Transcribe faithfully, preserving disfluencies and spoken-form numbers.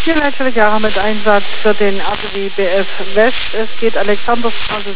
viereinhalb Jahre mit Einsatz für den A B W B F West. Es geht Alexanderstraße